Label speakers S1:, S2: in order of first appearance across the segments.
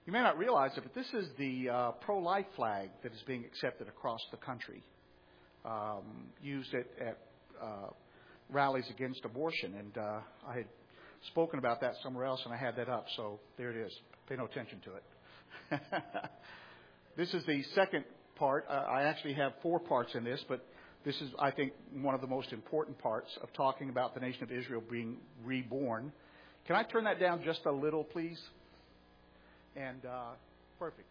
S1: You may not realize it, but this is the pro-life flag that is being accepted across the country, used at rallies against abortion. And I had spoken about that somewhere else, and I had that up, so there it is. Pay no attention to it. This is the second part. I actually have 4 parts in this, but this is, I think, one of the most important parts of talking about the nation of Israel being reborn. Can I turn that down just a little, please? And perfect.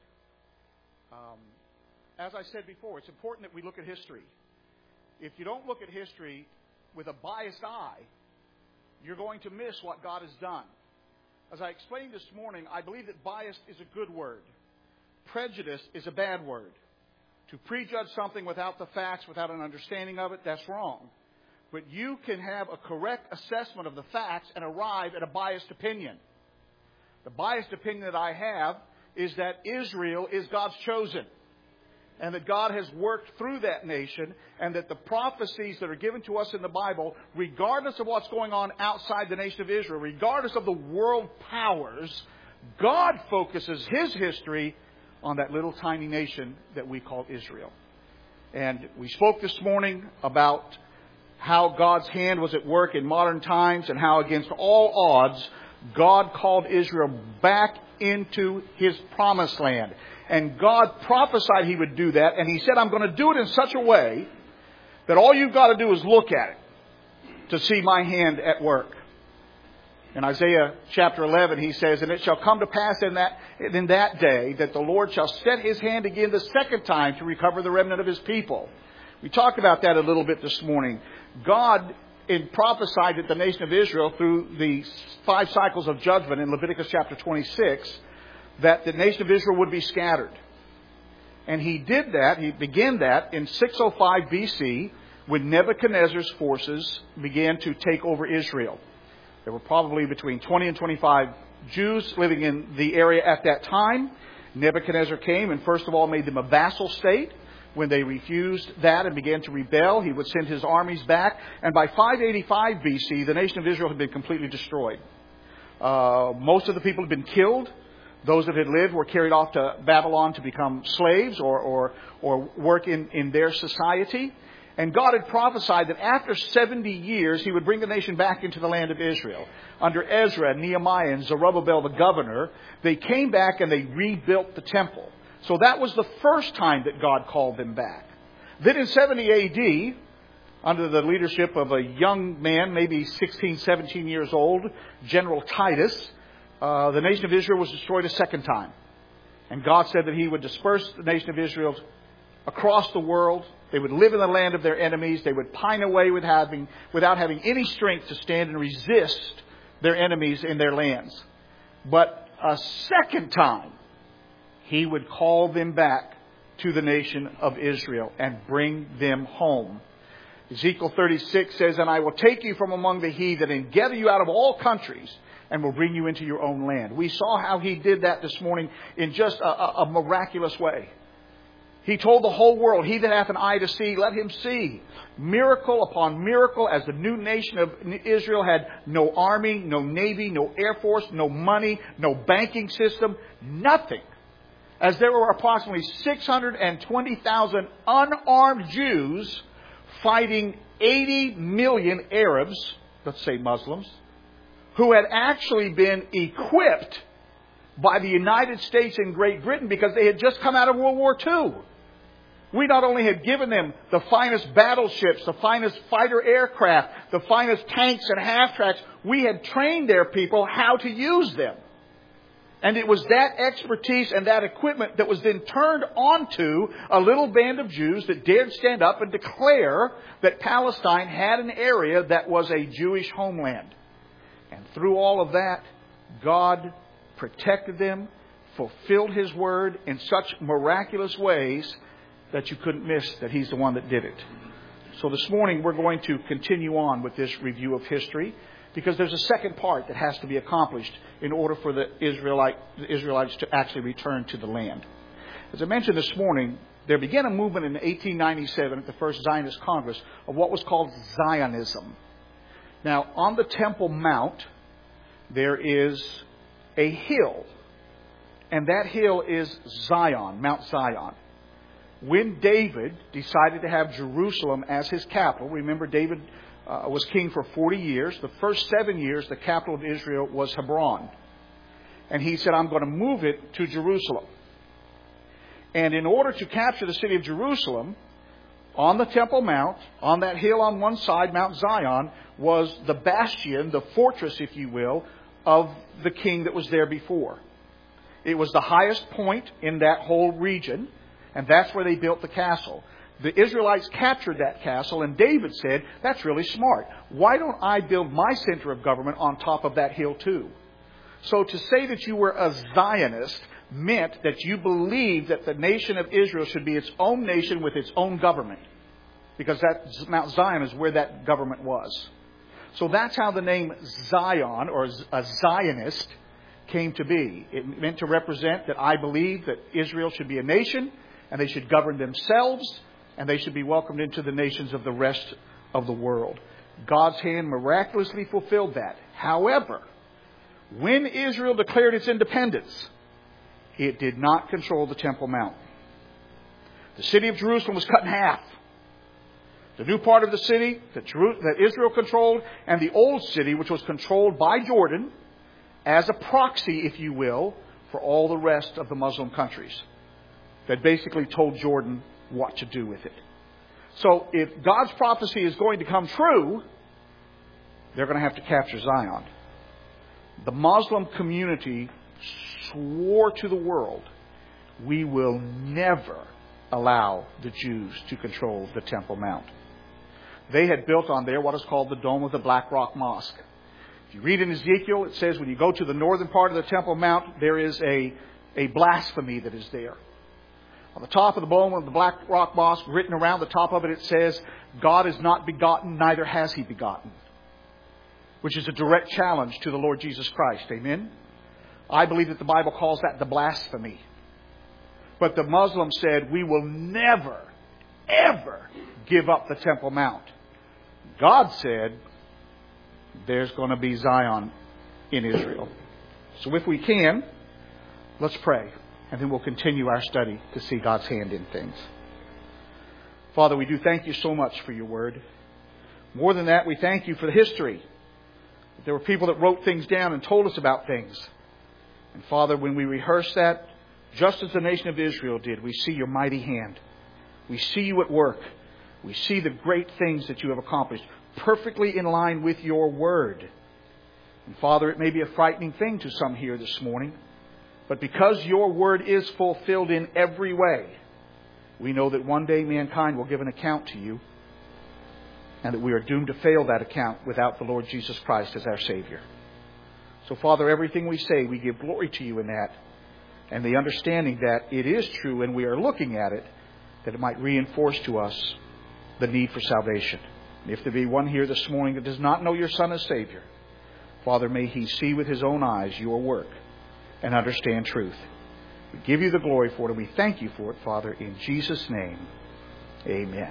S1: As I said before, it's important that we look at history. If you don't look at history with a biased eye, you're going to miss what God has done. As I explained this morning, I believe that bias is a good word. Prejudice is a bad word. To prejudge something without the facts, without an understanding of it, that's wrong. But you can have a correct assessment of the facts and arrive at a biased opinion. The biased opinion that I have is that Israel is God's chosen, and that God has worked through that nation, and that the prophecies that are given to us in the Bible, regardless of what's going on outside the nation of Israel, regardless of the world powers, God focuses His history on that little tiny nation that we call Israel. And we spoke this morning about how God's hand was at work in modern times, and how against all odds, God called Israel back into His promised land. And God prophesied He would do that. And He said, I'm going to do it in such a way that all you've got to do is look at it to see my hand at work. In Isaiah chapter 11, He says, and it shall come to pass in that day that the Lord shall set His hand again the second time to recover the remnant of His people. We talked about that a little bit this morning. God prophesied that the nation of Israel, through the 5 cycles of judgment in Leviticus chapter 26, that the nation of Israel would be scattered. And He did that, He began that in 605 BC when Nebuchadnezzar's forces began to take over Israel. There were probably between 20 and 25 Jews living in the area at that time. Nebuchadnezzar came and first of all made them a vassal state. When they refused that and began to rebel, he would send his armies back. And by 585 BC, the nation of Israel had been completely destroyed. Most of the people had been killed. Those that had lived were carried off to Babylon to become slaves or work in their society. And God had prophesied that after 70 years, He would bring the nation back into the land of Israel. Under Ezra, Nehemiah, and Zerubbabel, the governor, they came back and they rebuilt the temple. So that was the first time that God called them back. Then in 70 AD, under the leadership of a young man, maybe 16, 17 years old, General Titus, the nation of Israel was destroyed a second time. And God said that He would disperse the nation of Israel across the world. They would live in the land of their enemies. They would pine away without having any strength to stand and resist their enemies in their lands. But a second time, He would call them back to the nation of Israel and bring them home. Ezekiel 36 says, and I will take you from among the heathen and gather you out of all countries and will bring you into your own land. We saw how He did that this morning in just a miraculous way. He told the whole world, he that hath an eye to see, let him see. Miracle upon miracle, as the new nation of Israel had no army, no navy, no air force, no money, no banking system, nothing. As there were approximately 620,000 unarmed Jews fighting 80 million Arabs, let's say Muslims, who had actually been equipped by the United States and Great Britain because they had just come out of World War II. We not only had given them the finest battleships, the finest fighter aircraft, the finest tanks and half-tracks, we had trained their people how to use them. And it was that expertise and that equipment that was then turned onto a little band of Jews that dared stand up and declare that Palestine had an area that was a Jewish homeland. And through all of that, God protected them, fulfilled His word in such miraculous ways that you couldn't miss that He's the one that did it. So this morning we're going to continue on with this review of history, because there's a second part that has to be accomplished in order for the Israelites to actually return to the land. As I mentioned this morning, there began a movement in 1897 at the First Zionist Congress of what was called Zionism. Now, on the Temple Mount, there is a hill And that hill is Zion, Mount Zion. When David decided to have Jerusalem as his capital, remember David was king for 40 years. The first 7 years, the capital of Israel was Hebron. And he said, I'm going to move it to Jerusalem. And in order to capture the city of Jerusalem, on the Temple Mount, on that hill on one side, Mount Zion, was the bastion, the fortress, if you will, of the king that was there before. It was the highest point in that whole region, and that's where they built the castle. The Israelites captured that castle, and David said, that's really smart. Why don't I build my center of government on top of that hill too? So to say that you were a Zionist meant that you believed that the nation of Israel should be its own nation with its own government, because that Mount Zion is where that government was. So that's how the name Zion, or a Zionist, came to be. It meant to represent that I believe that Israel should be a nation, and they should govern themselves, and they should be welcomed into the nations of the rest of the world. God's hand miraculously fulfilled that. However, when Israel declared its independence, it did not control the Temple Mount. The city of Jerusalem was cut in half. The new part of the city that Israel controlled, and the old city, which was controlled by Jordan, as a proxy, if you will, for all the rest of the Muslim countries that basically told Jordan what to do with it. So if God's prophecy is going to come true, they're going to have to capture Zion. The Muslim community swore to the world, we will never allow the Jews to control the Temple Mount. They had built on there what is called the Dome of the Black Rock Mosque. If you read in Ezekiel, it says when you go to the northern part of the Temple Mount, there is a blasphemy that is there. On the top of the Dome of the Black Rock Mosque, written around the top of it, it says, God is not begotten, neither has He begotten. Which is a direct challenge to the Lord Jesus Christ. Amen? I believe that the Bible calls that the blasphemy. But the Muslims said, we will never, ever give up the Temple Mount. God said, there's going to be Zion in Israel. So if we can, let's pray. And then we'll continue our study to see God's hand in things. Father, we do thank you so much for your word. More than that, we thank you for the history. There were people that wrote things down and told us about things. And Father, when we rehearse that, just as the nation of Israel did, we see your mighty hand. We see you at work. We see the great things that you have accomplished, perfectly in line with your word. And Father, it may be a frightening thing to some here this morning, but because your word is fulfilled in every way, we know that one day mankind will give an account to you, and that we are doomed to fail that account without the Lord Jesus Christ as our Savior. So, Father, everything we say, we give glory to you in that, and the understanding that it is true and we are looking at it, that it might reinforce to us the need for salvation. And if there be one here this morning that does not know your Son as Savior, Father, may he see with his own eyes your work and understand truth. We give you the glory for it, and we thank you for it, Father, in Jesus' name. Amen.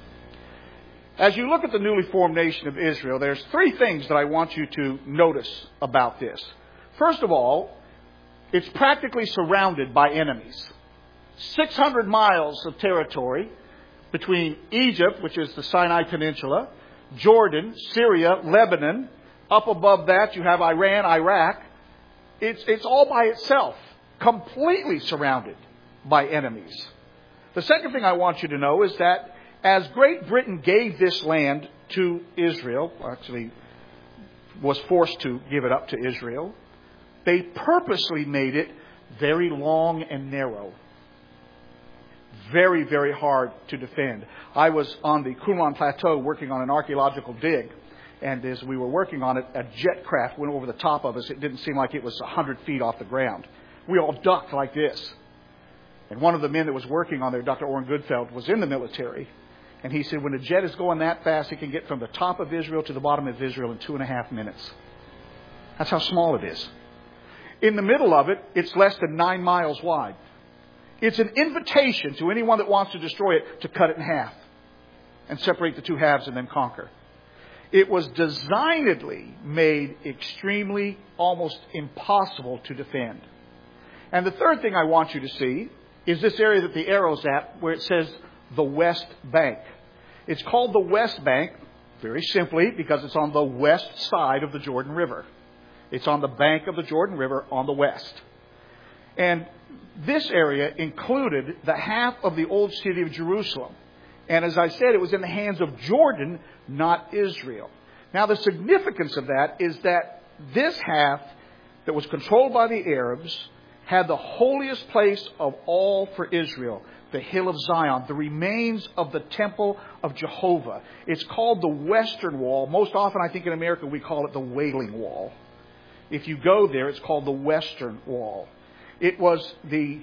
S1: As you look at the newly formed nation of Israel, there's three things that I want you to notice about this. First of all, it's practically surrounded by enemies. 600 miles of territory between Egypt, which is the Sinai Peninsula, Jordan, Syria, Lebanon. Up above that, you have Iran, Iraq. It's all by itself, completely surrounded by enemies. The second thing I want you to know is that as Great Britain gave this land to Israel, actually was forced to give it up to Israel, they purposely made it very long and narrow. Very, very hard to defend. I was on the Qumran Plateau working on an archaeological dig. And as we were working on it, a jet craft went over the top of us. It didn't seem like it was 100 feet off the ground. We all ducked like this. And one of the men that was working on there, Dr. Orrin Goodfeld, was in the military. And he said when a jet is going that fast, it can get from the top of Israel to the bottom of Israel in 2.5 minutes. That's how small it is. In the middle of it, it's less than 9 miles wide. It's an invitation to anyone that wants to destroy it to cut it in half and separate the two halves and then conquer. It was designedly made extremely, almost impossible to defend. And the third thing I want you to see is this area that the arrow's at, where it says the West Bank. It's called the West Bank, very simply, because it's on the west side of the Jordan River. It's on the bank of the Jordan River on the west. And this area included the half of the old city of Jerusalem. And as I said, it was in the hands of Jordan, not Israel. Now, the significance of that is that this half that was controlled by the Arabs had the holiest place of all for Israel, the Hill of Zion, the remains of the temple of Jehovah. It's called the Western Wall. Most often, I think in America, we call it the Wailing Wall. If you go there, it's called the Western Wall. It was the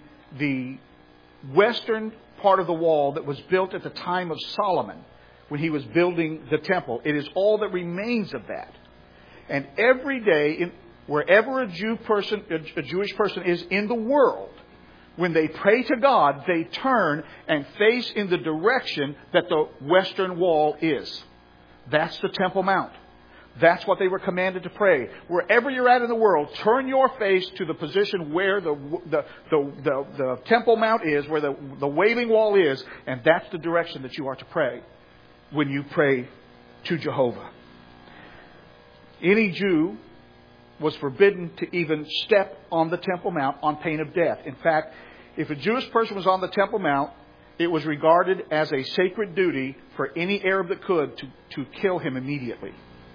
S1: western part of the wall that was built at the time of Solomon when he was building the temple. It is all that remains of that. And every day, wherever a Jewish person is in the world, when they pray to God, they turn and face in the direction that the Western Wall is. That's the Temple Mount. That's what they were commanded to pray. Wherever you're at in the world, turn your face to the position where the Temple Mount is, where the Wailing Wall is, and that's the direction that you are to pray when you pray to Jehovah. Any Jew was forbidden to even step on the Temple Mount on pain of death. In fact, if a Jewish person was on the Temple Mount, it was regarded as a sacred duty for any Arab that could to kill him immediately.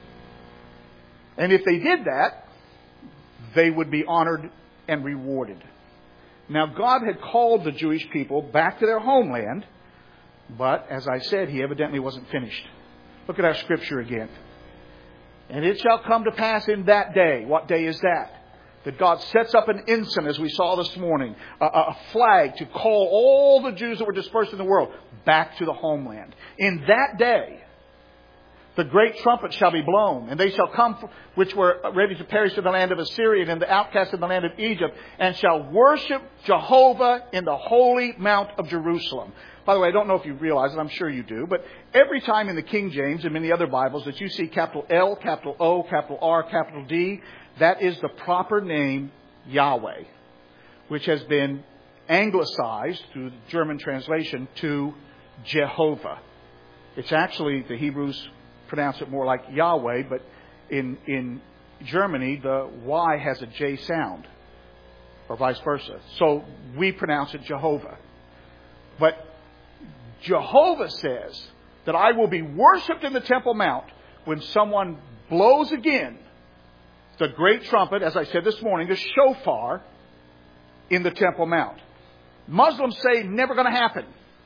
S1: And if they did that, they would be honored and rewarded. Now, God had called the Jewish people back to their homeland, but, as I said, He evidently wasn't finished. Look at our scripture again. And it shall come to pass in that day. What day is that? That God sets up an ensign, as we saw this morning, a flag to call all the Jews that were dispersed in the world back to the homeland. In that day, the great trumpet shall be blown, and they shall come which were ready to perish in the land of Assyria and the outcasts in the land of Egypt, and shall worship Jehovah in the holy mount of Jerusalem. By the way, I don't know if you realize it, I'm sure you do, but every time in the King James and many other Bibles that you see capital L, capital O, capital R, capital D, that is the proper name Yahweh, which has been anglicized through the German translation to Jehovah. It's actually, the Hebrews pronounce it more like Yahweh, but in Germany, the Y has a J sound, or vice versa. So we pronounce it Jehovah. But Jehovah says that I will be worshipped in the Temple Mount when someone blows again the great trumpet, as I said this morning, the shofar, in the Temple Mount. Muslims say never going to happen.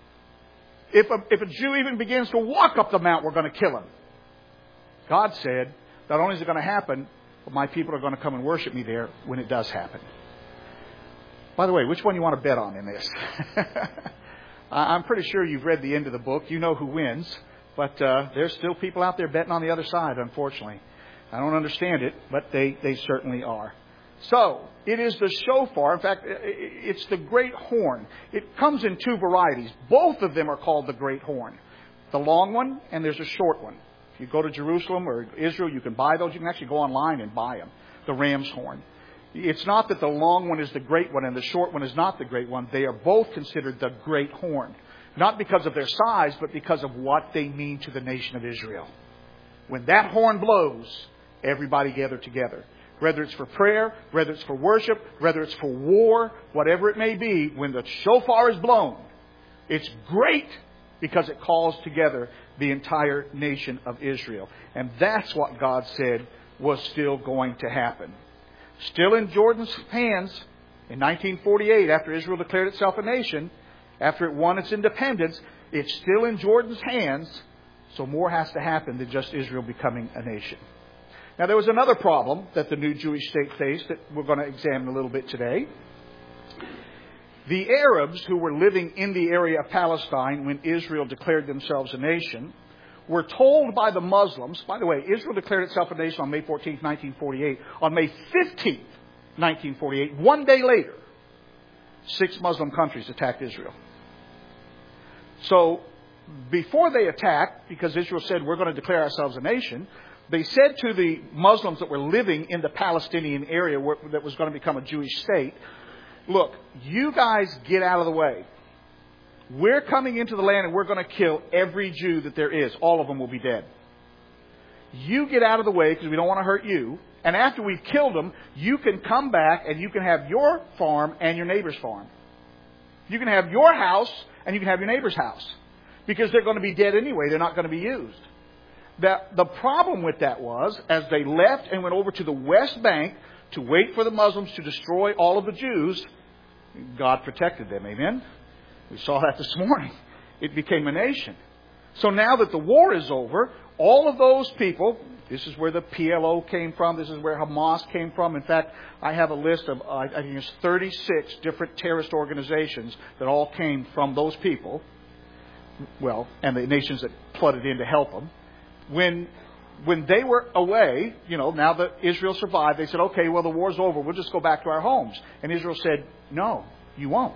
S1: If a Jew even begins to walk up the mount, we're going to kill him. God said, not only is it going to happen, but my people are going to come and worship me there when it does happen. By the way, which one do you want to bet on in this? I'm pretty sure you've read the end of the book. You know who wins. But there's still people out there betting on the other side, unfortunately. I don't understand it, but they certainly are. So, it is the shofar. In fact, it's the great horn. It comes in two varieties. Both of them are called the great horn. The long one, and there's a short one. If you go to Jerusalem or Israel, you can buy those. You can actually go online and buy them. The ram's horn. It's not that the long one is the great one and the short one is not the great one. They are both considered the great horn. Not because of their size, but because of what they mean to the nation of Israel. When that horn blows, everybody gather together. Whether it's for prayer, whether it's for worship, whether it's for war, whatever it may be, when the shofar is blown, it's great because it calls together the entire nation of Israel. And that's what God said was still going to happen. Still in Jordan's hands, in 1948, after Israel declared itself a nation, after it won its independence, it's still in Jordan's hands, so more has to happen than just Israel becoming a nation. Now, there was another problem that the new Jewish state faced that we're going to examine a little bit today. The Arabs who were living in the area of Palestine when Israel declared themselves a nation were told by the Muslims, by the way, Israel declared itself a nation on May 14th, 1948. On May 15th, 1948, one day later, 6 Muslim countries attacked Israel. So, before they attacked, because Israel said, we're going to declare ourselves a nation, they said to the Muslims that were living in the Palestinian area that was going to become a Jewish state, look, you guys get out of the way. We're coming into the land and we're going to kill every Jew that there is. All of them will be dead. You get out of the way because we don't want to hurt you. And after we've killed them, you can come back and you can have your farm and your neighbor's farm. You can have your house and you can have your neighbor's house. Because they're going to be dead anyway. They're not going to be used. The problem with that was, as they left and went over to the West Bank to wait for the Muslims to destroy all of the Jews, God protected them. Amen? We saw that this morning. It became a nation. So now that the war is over, all of those people, this is where the PLO came from, this is where Hamas came from. In fact, I have a list of, I think it's 36 different terrorist organizations that all came from those people. Well, and the nations that flooded in to help them. When they were away, now that Israel survived, they said, okay, well, the war's over. We'll just go back to our homes. And Israel said, no, you won't.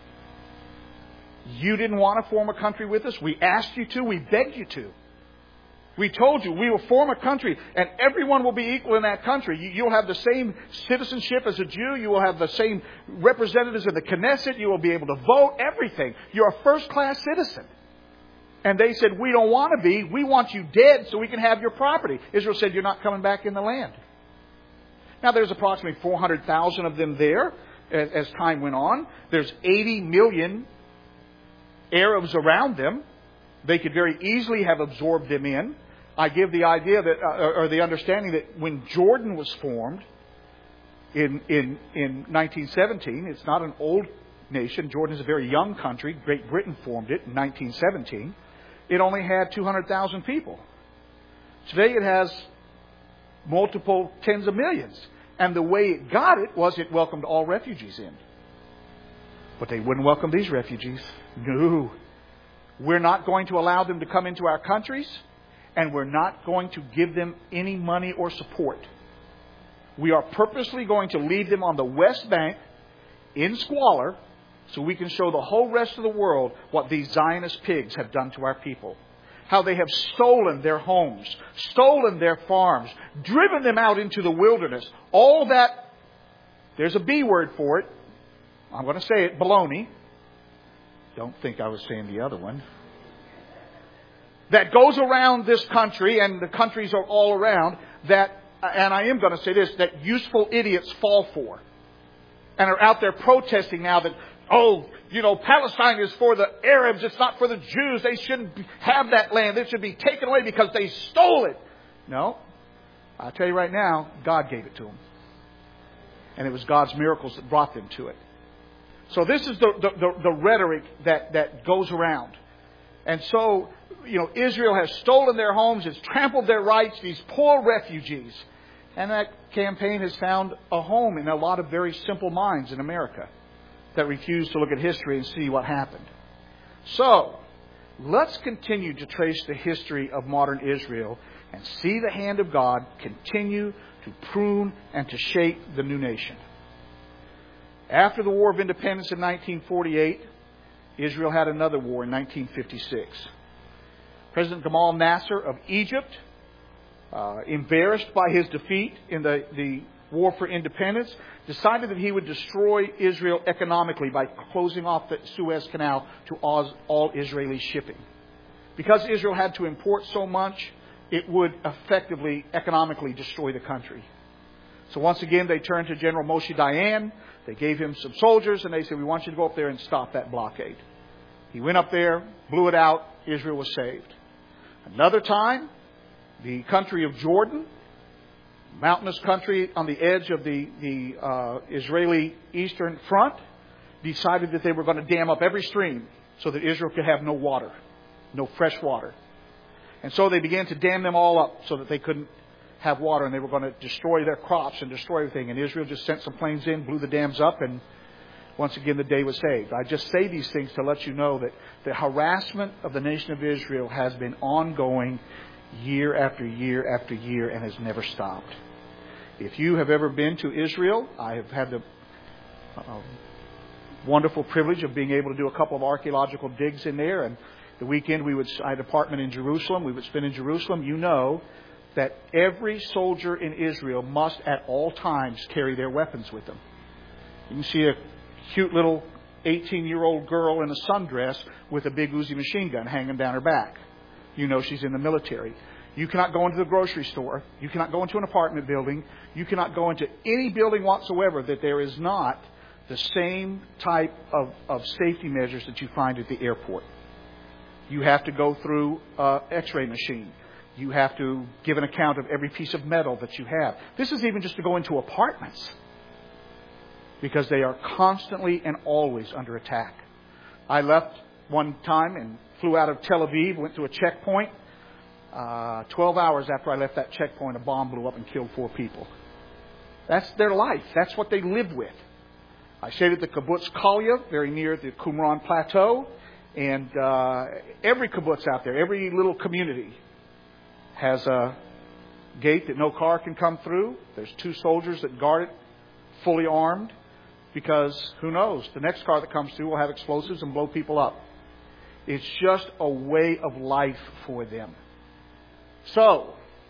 S1: You didn't want to form a country with us. We asked you to. We begged you to. We told you we will form a country and everyone will be equal in that country. You'll have the same citizenship as a Jew. You will have the same representatives in the Knesset. You will be able to vote, everything. You're a first-class citizen. And they said, we don't want to be. We want you dead so we can have your property. Israel said, you're not coming back in the land. Now, there's approximately 400,000 of them there as time went on. There's 80 million Arabs around them. They could very easily have absorbed them in. I give the idea that, or the understanding that when Jordan was formed in 1917, it's not an old nation. Jordan is a very young country. Great Britain formed it in 1917. It only had 200,000 people. Today it has multiple tens of millions. And the way it got it was it welcomed all refugees in. But they wouldn't welcome these refugees. No. We're not going to allow them to come into our countries, and we're not going to give them any money or support. We are purposely going to leave them on the West Bank in squalor so we can show the whole rest of the world what these Zionist pigs have done to our people. How they have stolen their homes, stolen their farms, driven them out into the wilderness. All that, there's a B word for it. I'm going to say it, baloney. Don't think I was saying the other one. That goes around this country, and the countries are all around, that, and I am going to say this, that useful idiots fall for. And are out there protesting now that, Palestine is for the Arabs, it's not for the Jews. They shouldn't have that land. It should be taken away because they stole it. No. I'll tell you right now, God gave it to them. And it was God's miracles that brought them to it. So this is the rhetoric that goes around. And so, Israel has stolen their homes, has trampled their rights, these poor refugees. And that campaign has found a home in a lot of very simple minds in America that refuse to look at history and see what happened. So, let's continue to trace the history of modern Israel and see the hand of God continue to prune and to shape the new nation. After the War of Independence in 1948, Israel had another war in 1956. President Gamal Nasser of Egypt, embarrassed by his defeat in the War for Independence, decided that he would destroy Israel economically by closing off the Suez Canal to all Israeli shipping. Because Israel had to import so much, it would effectively, economically destroy the country. So once again, they turned to General Moshe Dayan. They gave him some soldiers, and they said, we want you to go up there and stop that blockade. He went up there, blew it out. Israel was saved. Another time, the country of Jordan, mountainous country on the edge of the Israeli eastern front, decided that they were going to dam up every stream so that Israel could have no water, no fresh water. And so they began to dam them all up so that they couldn't have water, and they were going to destroy their crops and destroy everything. And Israel just sent some planes in, blew the dams up, and once again the day was saved. I just say these things to let you know that the harassment of the nation of Israel has been ongoing year after year after year and has never stopped. If you have ever been to Israel, I have had the wonderful privilege of being able to do a couple of archaeological digs in there. And the weekend I had an apartment in Jerusalem. We would spend in Jerusalem. You know that every soldier in Israel must at all times carry their weapons with them. You can see a cute little 18-year-old girl in a sundress with a big Uzi machine gun hanging down her back. You know she's in the military. You cannot go into the grocery store. You cannot go into an apartment building. You cannot go into any building whatsoever that there is not the same type of safety measures that you find at the airport. You have to go through an X-ray machine. You have to give an account of every piece of metal that you have. This is even just to go into apartments, because they are constantly and always under attack. I left one time and flew out of Tel Aviv, went to a checkpoint. 12 hours after I left that checkpoint, a bomb blew up and killed 4 people. That's their life. That's what they live with. I stayed at the kibbutz Kalya, very near the Qumran Plateau. And every kibbutz out there, every little community has a gate that no car can come through. There's 2 soldiers that guard it, fully armed, because who knows, the next car that comes through will have explosives and blow people up. It's just a way of life for them. So,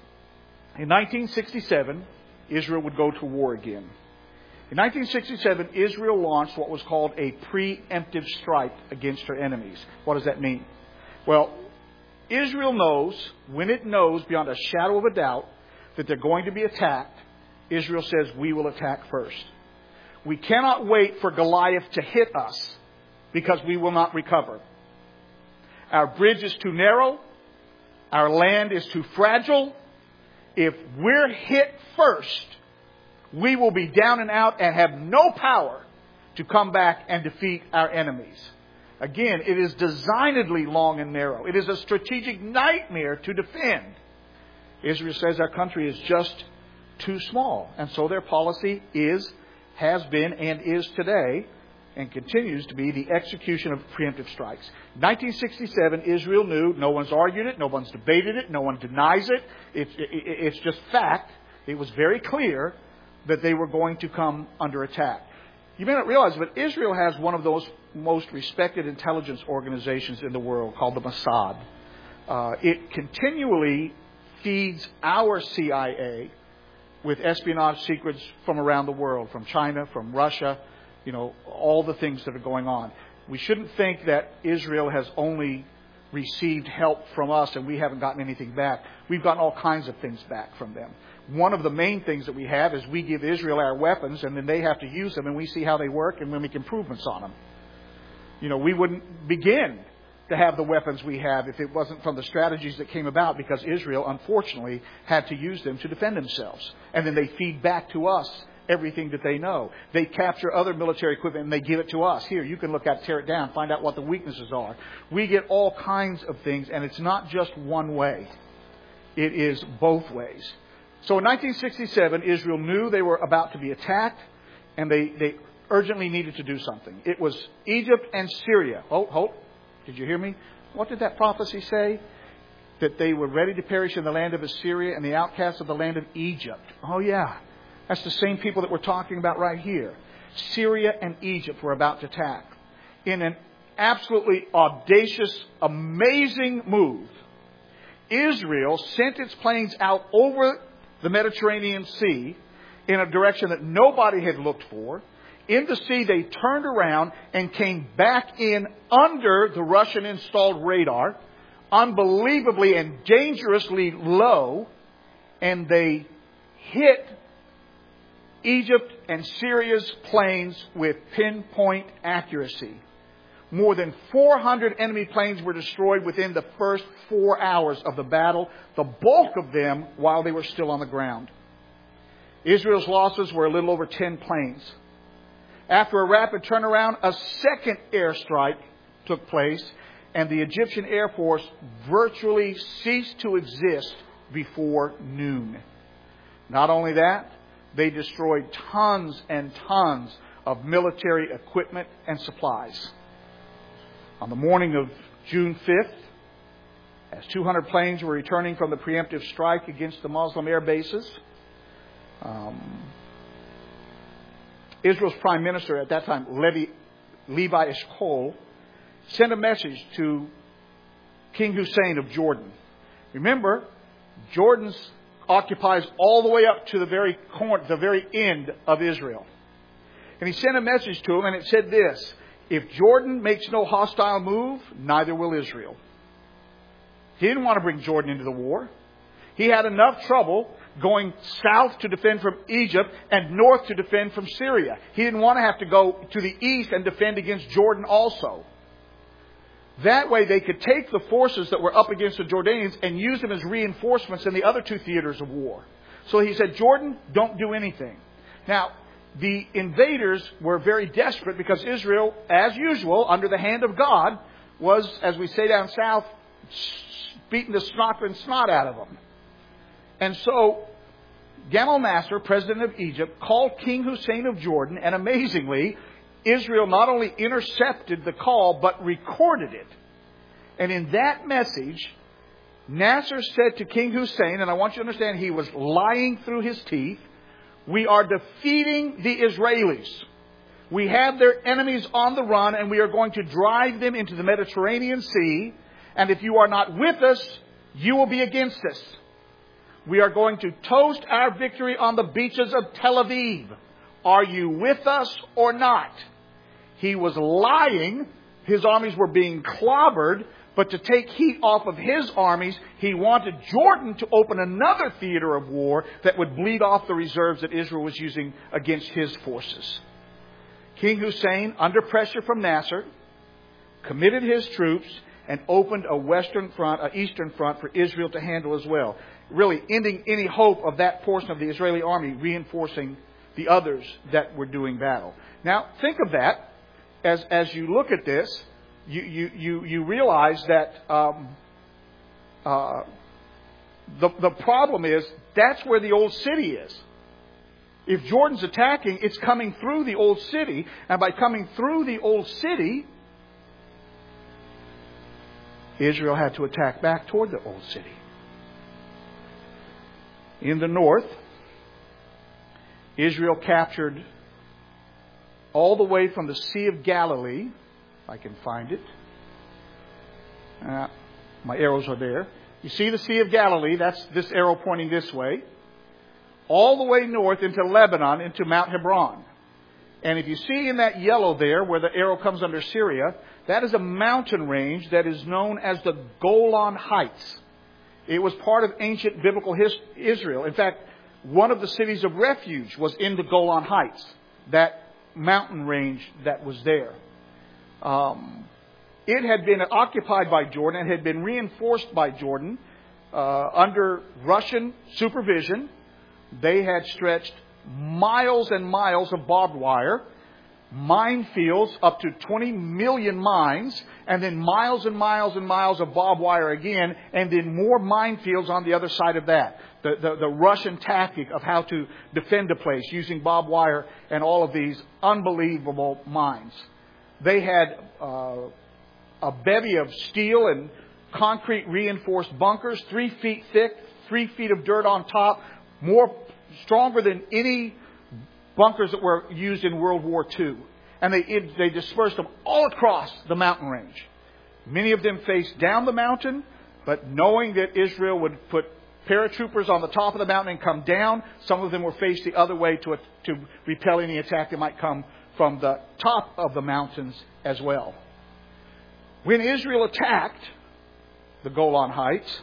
S1: in 1967, Israel would go to war again. In 1967, Israel launched what was called a preemptive strike against her enemies. What does that mean? Well, Israel knows, when it knows beyond a shadow of a doubt that they're going to be attacked, Israel says, we will attack first. We cannot wait for Goliath to hit us, because we will not recover. Our bridge is too narrow. Our land is too fragile. If we're hit first, we will be down and out and have no power to come back and defeat our enemies. Again, it is designedly long and narrow. It is a strategic nightmare to defend. Israel says our country is just too small. And so their policy has been and is today, and continues to be, the execution of preemptive strikes. 1967, Israel knew. No one's argued it. No one's debated it. No one denies it. It's just fact. It was very clear that they were going to come under attack. You may not realize, but Israel has one of those most respected intelligence organizations in the world called the Mossad. It continually feeds our CIA with espionage secrets from around the world, from China, from Russia, all the things that are going on. We shouldn't think that Israel has only received help from us and we haven't gotten anything back. We've gotten all kinds of things back from them. One of the main things that we have is we give Israel our weapons, and then they have to use them, and we see how they work, and we make improvements on them. We wouldn't begin to have the weapons we have if it wasn't from the strategies that came about, because Israel, unfortunately, had to use them to defend themselves. And then they feed back to us everything that they know. They capture other military equipment and they give it to us. Here, you can look at it, tear it down, find out what the weaknesses are. We get all kinds of things, and it's not just one way. It is both ways. So in 1967, Israel knew they were about to be attacked, and they urgently needed to do something. It was Egypt and Syria. Hold. Did you hear me? What did that prophecy say? That they were ready to perish in the land of Assyria and the outcasts of the land of Egypt. Oh, yeah. That's the same people that we're talking about right here. Syria and Egypt were about to attack. In an absolutely audacious, amazing move, Israel sent its planes out over the Mediterranean Sea in a direction that nobody had looked for. In the sea, they turned around and came back in under the Russian-installed radar, unbelievably and dangerously low, and they hit Egypt and Syria's planes with pinpoint accuracy. More than 400 enemy planes were destroyed within the first 4 hours of the battle, the bulk of them while they were still on the ground. Israel's losses were a little over 10 planes. After a rapid turnaround, a second airstrike took place, and the Egyptian Air Force virtually ceased to exist before noon. Not only that, they destroyed tons and tons of military equipment and supplies. On the morning of June 5th, as 200 planes were returning from the preemptive strike against the Muslim air bases, Israel's prime minister at that time, Levi Eshkol, sent a message to King Hussein of Jordan. Remember, Jordan occupies all the way up to the very end of Israel. And he sent a message to him, and it said this: if Jordan makes no hostile move, neither will Israel. He didn't want to bring Jordan into the war. He had enough trouble going south to defend from Egypt and north to defend from Syria. He didn't want to have to go to the east and defend against Jordan also. That way they could take the forces that were up against the Jordanians and use them as reinforcements in the other two theaters of war. So he said, Jordan, don't do anything. Now, the invaders were very desperate because Israel, as usual, under the hand of God, was, as we say down south, beating the snot and snot out of them. And so Gamal Nasser, president of Egypt, called King Hussein of Jordan, and amazingly, Israel not only intercepted the call, but recorded it. And in that message, Nasser said to King Hussein, and I want you to understand he was lying through his teeth, we are defeating the Israelis. We have their enemies on the run, and we are going to drive them into the Mediterranean Sea. And if you are not with us, you will be against us. We are going to toast our victory on the beaches of Tel Aviv. Are you with us or not? He was lying. His armies were being clobbered. But to take heat off of his armies, he wanted Jordan to open another theater of war that would bleed off the reserves that Israel was using against his forces. King Hussein, under pressure from Nasser, committed his troops and opened an eastern front for Israel to handle as well, really ending any hope of that portion of the Israeli army reinforcing the others that were doing battle. Now, think of that as you look at this. You realize that the problem is that's where the old city is. If Jordan's attacking, it's coming through the old city, and by coming through the old city, Israel had to attack back toward the old city. In the north, Israel captured all the way from the Sea of Galilee. If I can find it. My arrows are there. You see the Sea of Galilee. That's this arrow pointing this way. All the way north into Lebanon, into Mount Hebron. And if you see in that yellow there, where the arrow comes under Syria, that is a mountain range that is known as the Golan Heights. It was part of ancient biblical Israel. In fact, one of the cities of refuge was in the Golan Heights, that mountain range that was there. It had been occupied by Jordan and had been reinforced by Jordan under Russian supervision. They had stretched miles and miles of barbed wire, minefields up to 20 million mines, and then miles and miles and miles of barbed wire again, and then more minefields on the other side of that. The Russian tactic of how to defend a place using barbed wire and all of these unbelievable mines. They had a bevy of steel and concrete reinforced bunkers, 3 feet thick, 3 feet of dirt on top, stronger than any bunkers that were used in World War II. And they dispersed them all across the mountain range. Many of them faced down the mountain, but knowing that Israel would put paratroopers on the top of the mountain and come down, some of them were faced the other way to repel any attack that might come from the top of the mountains as well. When Israel attacked the Golan Heights,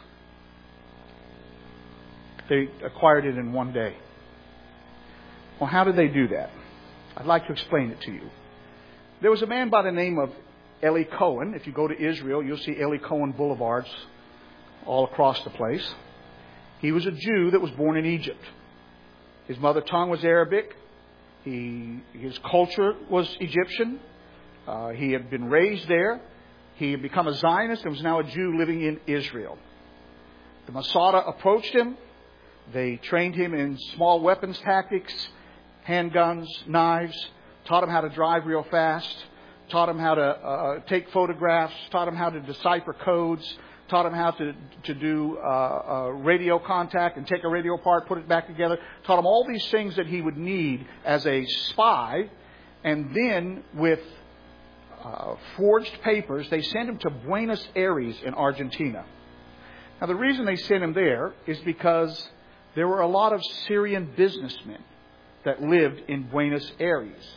S1: they acquired it in one day. Well, how did they do that? I'd like to explain it to you. There was a man by the name of Eli Cohen. If you go to Israel, you'll see Eli Cohen boulevards all across the place. He was a Jew that was born in Egypt. His mother tongue was Arabic. His culture was Egyptian. He had been raised there. He had become a Zionist and was now a Jew living in Israel. The Masada approached him. They trained him in small weapons tactics, handguns, knives, taught him how to drive real fast, taught him how to take photographs, taught him how to decipher codes, taught him how to do radio contact and take a radio apart, put it back together, taught him all these things that he would need as a spy. And then with forged papers, they sent him to Buenos Aires in Argentina. Now, the reason they sent him there is because there were a lot of Syrian businessmen that lived in Buenos Aires.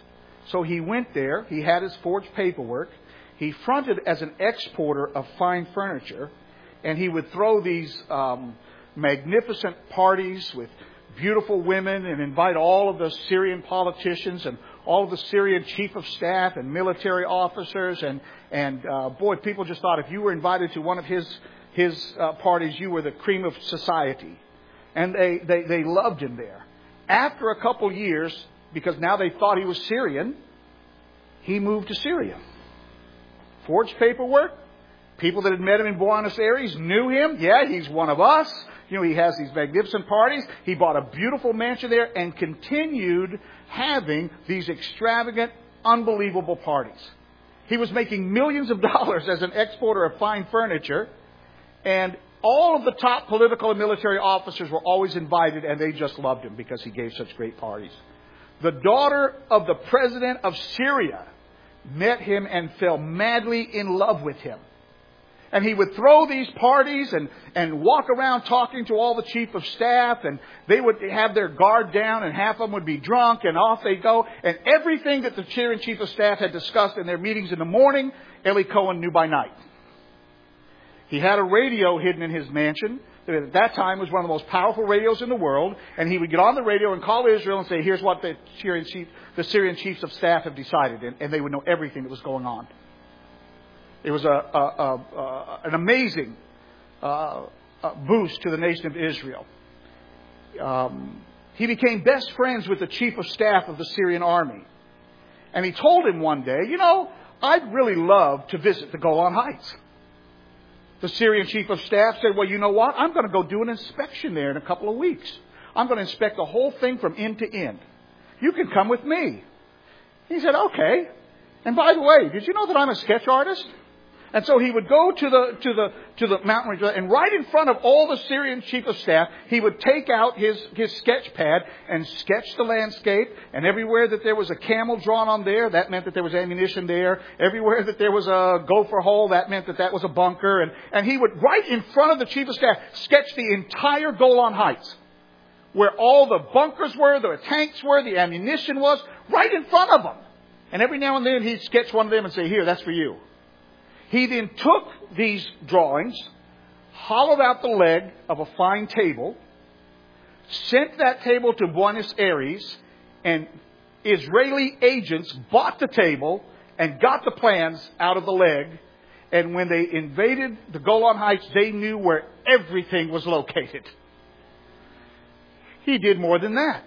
S1: So he went there. He had his forged paperwork. He fronted as an exporter of fine furniture. And he would throw these magnificent parties with beautiful women and invite all of the Syrian politicians and all of the Syrian chief of staff and military officers. And boy, people just thought if you were invited to one of his parties, you were the cream of society. And they loved him there. After a couple years, because now they thought he was Syrian, he moved to Syria. Forged paperwork. People that had met him in Buenos Aires knew him. Yeah, he's one of us. You know, he has these magnificent parties. He bought a beautiful mansion there and continued having these extravagant, unbelievable parties. He was making millions of dollars as an exporter of fine furniture. And all of the top political and military officers were always invited, and they just loved him because he gave such great parties. The daughter of the president of Syria met him and fell madly in love with him. And he would throw these parties and walk around talking to all the chief of staff, and they would have their guard down, and half of them would be drunk, and off they go. And everything that the Syrian chief of staff had discussed in their meetings in the morning, Eli Cohen knew by night. He had a radio hidden in his mansion that at that time was one of the most powerful radios in the world. And he would get on the radio and call Israel and say, here's what the Syrian chiefs of staff have decided. And they would know everything that was going on. It was an amazing boost to the nation of Israel. He became best friends with the chief of staff of the Syrian army. And he told him one day, you know, I'd really love to visit the Golan Heights. The Syrian chief of staff said, well, you know what? I'm going to go do an inspection there in a couple of weeks. I'm going to inspect the whole thing from end to end. You can come with me. He said, okay. And by the way, did you know that I'm a sketch artist? And so he would go to the mountain range, and right in front of all the Syrian chief of staff, he would take out his sketch pad and sketch the landscape. And everywhere that there was a camel drawn on there, that meant that there was ammunition there. Everywhere that there was a gopher hole, that meant that was a bunker. And he would, right in front of the chief of staff, sketch the entire Golan Heights, where all the bunkers were, the tanks were, the ammunition was, right in front of them. And every now and then he'd sketch one of them and say, here, that's for you. He then took these drawings, hollowed out the leg of a fine table, sent that table to Buenos Aires, and Israeli agents bought the table and got the plans out of the leg. And when they invaded the Golan Heights, they knew where everything was located. He did more than that.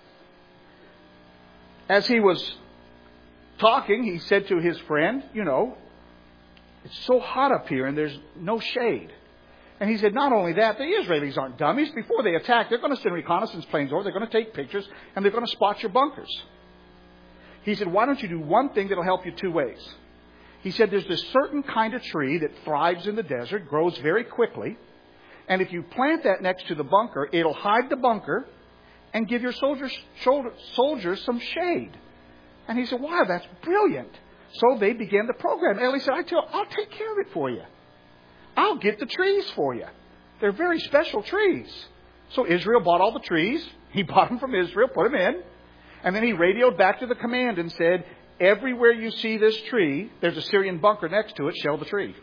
S1: As he was talking, he said to his friend, you know, it's so hot up here and there's no shade. And he said, not only that, the Israelis aren't dummies. Before they attack, they're going to send reconnaissance planes over. They're going to take pictures and they're going to spot your bunkers. He said, why don't you do one thing that'll help you two ways? He said, there's this certain kind of tree that thrives in the desert, grows very quickly. And if you plant that next to the bunker, it'll hide the bunker and give your soldiers some shade. And he said, wow, that's brilliant. So they began the program. Eli said, I'll take care of it for you. I'll get the trees for you. They're very special trees. So Israel bought all the trees. He bought them from Israel, put them in. And then he radioed back to the command and said, everywhere you see this tree, there's a Syrian bunker next to it, shell the tree.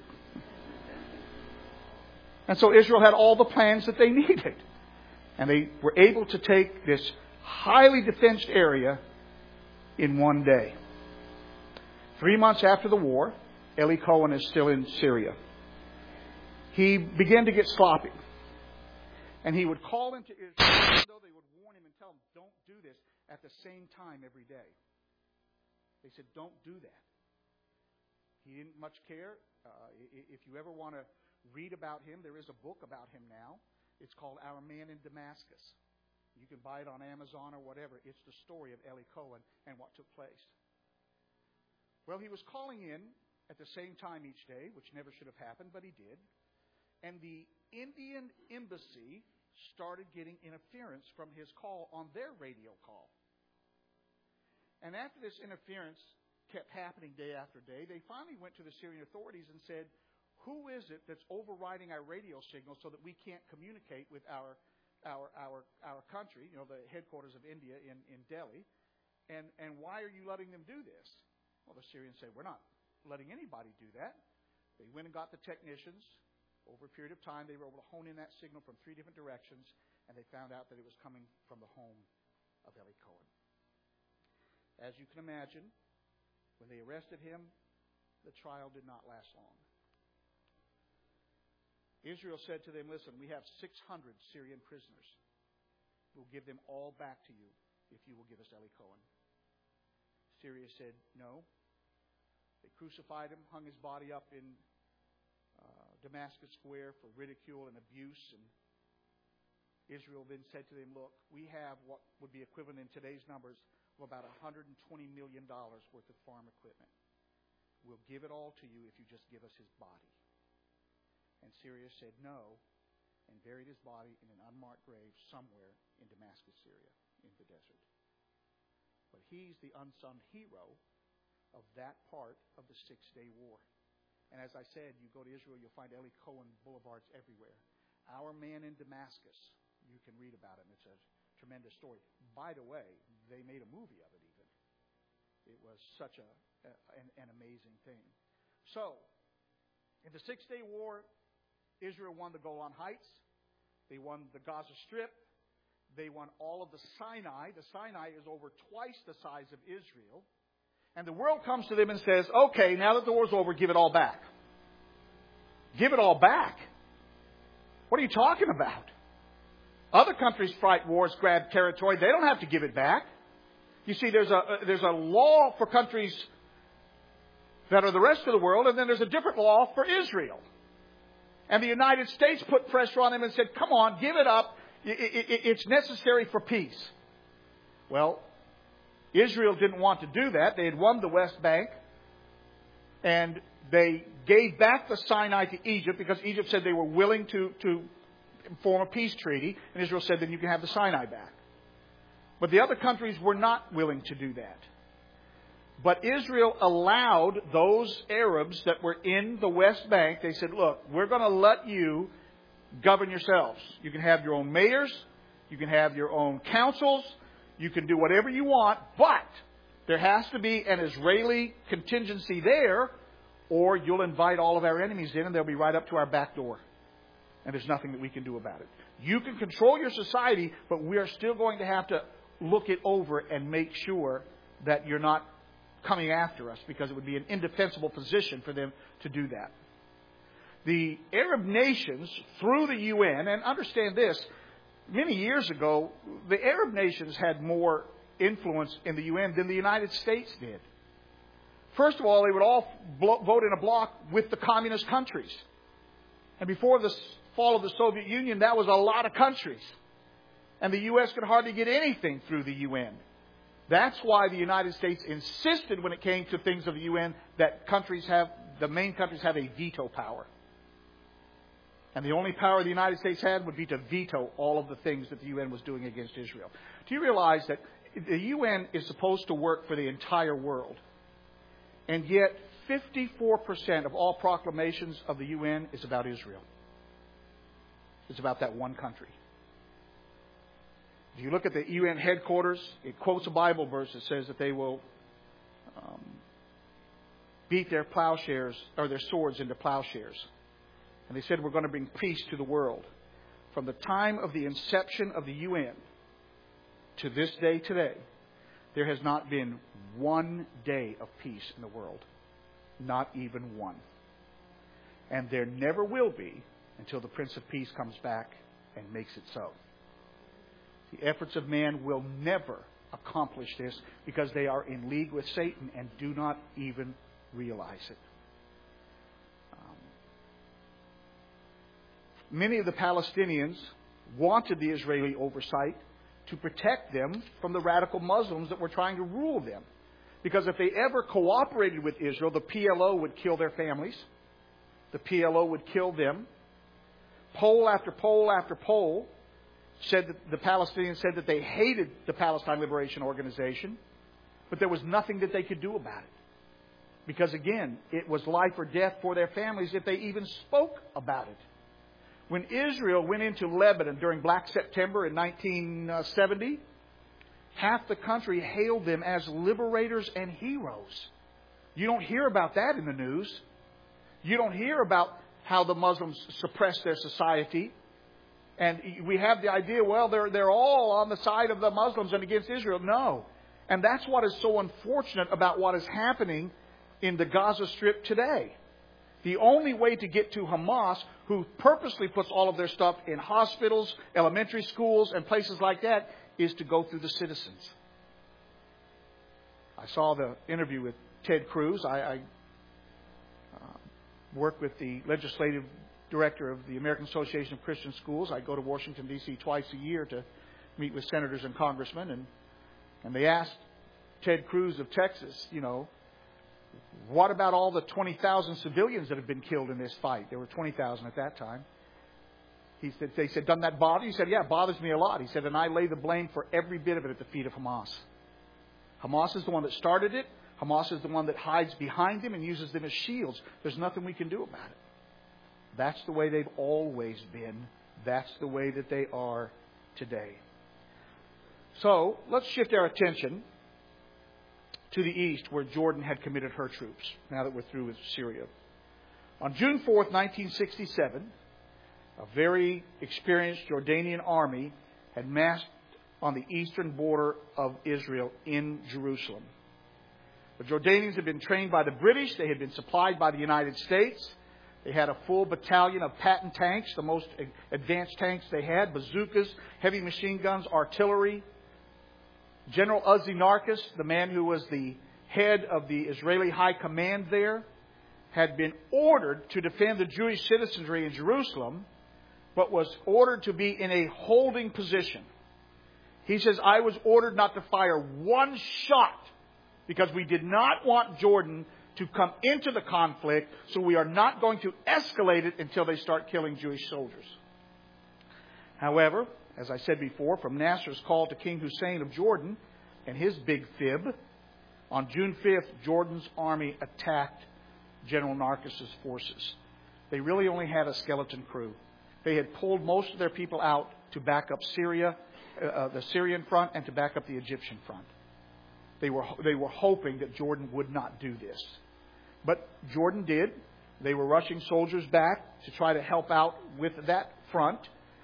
S1: And so Israel had all the plans that they needed. And they were able to take this highly defensed area in one day. 3 months after the war, Eli Cohen is still in Syria. He began to get sloppy. And he would call into Israel, even though they would warn him and tell him, don't do this, at the same time every day. They said, don't do that. He didn't much care. If you ever want to read about him, there is a book about him now. It's called Our Man in Damascus. You can buy it on Amazon or whatever. It's the story of Eli Cohen and what took place. Well, he was calling in at the same time each day, which never should have happened, but he did. And the Indian embassy started getting interference from his call on their radio call. And after this interference kept happening day after day, they finally went to the Syrian authorities and said, who is it that's overriding our radio signal so that we can't communicate with our country, you know, the headquarters of India in Delhi? And why are you letting them do this? Well, the Syrians say, we're not letting anybody do that. They went and got the technicians. Over a period of time, they were able to hone in that signal from 3 different directions, and they found out that it was coming from the home of Eli Cohen. As you can imagine, when they arrested him, the trial did not last long. Israel said to them, listen, we have 600 Syrian prisoners. We'll give them all back to you if you will give us Eli Cohen. Syria said no. They crucified him, hung his body up in Damascus Square for ridicule and abuse. And Israel then said to them, look, we have what would be equivalent in today's numbers of about $120 million worth of farm equipment. We'll give it all to you if you just give us his body. And Syria said no, and buried his body in an unmarked grave somewhere in Damascus, Syria, in the desert. But he's the unsung hero of that part of the 6-day war. And as I said, you go to Israel, you'll find Eli Cohen boulevards everywhere. Our Man in Damascus, you can read about it, and it's a tremendous story. By the way, they made a movie of it even. It was such an amazing thing. So, in the 6-day war, Israel won the Golan Heights. They won the Gaza Strip. They won all of the Sinai. The Sinai is over twice the size of Israel. And the world comes to them and says, okay, now that the war's over, give it all back. Give it all back? What are you talking about? Other countries fight wars, grab territory. They don't have to give it back. You see, there's a law for countries that are the rest of the world, and then there's a different law for Israel. And the United States put pressure on them and said, come on, give it up. It's necessary for peace. Well, Israel didn't want to do that. They had won the West Bank. And they gave back the Sinai to Egypt because Egypt said they were willing to form a peace treaty. And Israel said, then you can have the Sinai back. But the other countries were not willing to do that. But Israel allowed those Arabs that were in the West Bank, they said, look, we're going to let you govern yourselves. You can have your own mayors. You can have your own councils. You can do whatever you want. But there has to be an Israeli contingency there, or you'll invite all of our enemies in and they'll be right up to our back door. And there's nothing that we can do about it. You can control your society, but we are still going to have to look it over and make sure that you're not coming after us, because it would be an indefensible position for them to do that. The Arab nations, through the UN, and understand this, many years ago, the Arab nations had more influence in the UN than the United States did. First of all, they would all vote in a block with the communist countries. And before the fall of the Soviet Union, that was a lot of countries. And the U.S. could hardly get anything through the UN. That's why the United States insisted when it came to things of the UN that the main countries have a veto power. And the only power the United States had would be to veto all of the things that the UN was doing against Israel. Do you realize that the UN is supposed to work for the entire world? And yet 54% of all proclamations of the UN is about Israel. It's about that one country. If you look at the UN headquarters, it quotes a Bible verse that says that they will beat their plowshares or their swords into plowshares. And they said we're going to bring peace to the world. From the time of the inception of the UN to this day today, there has not been one day of peace in the world. Not even one. And there never will be until the Prince of Peace comes back and makes it so. The efforts of man will never accomplish this because they are in league with Satan and do not even realize it. Many of the Palestinians wanted the Israeli oversight to protect them from the radical Muslims that were trying to rule them. Because if they ever cooperated with Israel, the PLO would kill their families. The PLO would kill them. Poll after poll after poll said that the Palestinians said that they hated the Palestine Liberation Organization, but there was nothing that they could do about it. Because again, it was life or death for their families if they even spoke about it. When Israel went into Lebanon during Black September in 1970, half the country hailed them as liberators and heroes. You don't hear about that in the news. You don't hear about how the Muslims suppress their society. And we have the idea, well, they're all on the side of the Muslims and against Israel. No. And that's what is so unfortunate about what is happening in the Gaza Strip today. The only way to get to Hamas, who purposely puts all of their stuff in hospitals, elementary schools, and places like that, is to go through the citizens. I saw the interview with Ted Cruz. I work with the legislative director of the American Association of Christian Schools. I go to Washington, D.C. twice a year to meet with senators and congressmen. And they asked Ted Cruz of Texas, what about all the 20,000 civilians that have been killed in this fight? There were 20,000 at that time. They said, doesn't that bother you? He said, yeah, it bothers me a lot. He said, and I lay the blame for every bit of it at the feet of Hamas. Hamas is the one that started it. Hamas is the one that hides behind them and uses them as shields. There's nothing we can do about it. That's the way they've always been. That's the way that they are today. So, let's shift our attention to the east, where Jordan had committed her troops, now that we're through with Syria. On June 4th, 1967, a very experienced Jordanian army had massed on the eastern border of Israel in Jerusalem. The Jordanians had been trained by the British. They had been supplied by the United States. They had a full battalion of Patton tanks, the most advanced tanks they had, bazookas, heavy machine guns, artillery. General Uzi Narkis, the man who was the head of the Israeli high command there, had been ordered to defend the Jewish citizenry in Jerusalem, but was ordered to be in a holding position. He says, I was ordered not to fire one shot because we did not want Jordan to come into the conflict, so we are not going to escalate it until they start killing Jewish soldiers. However, as I said before, from Nasser's call to King Hussein of Jordan and his big fib, on June 5th, Jordan's army attacked General Narkis' forces. They really only had a skeleton crew. They had pulled most of their people out to back up Syria, the Syrian front, and to back up the Egyptian front. They were hoping that Jordan would not do this. But Jordan did. They were rushing soldiers back to try to help out with that front,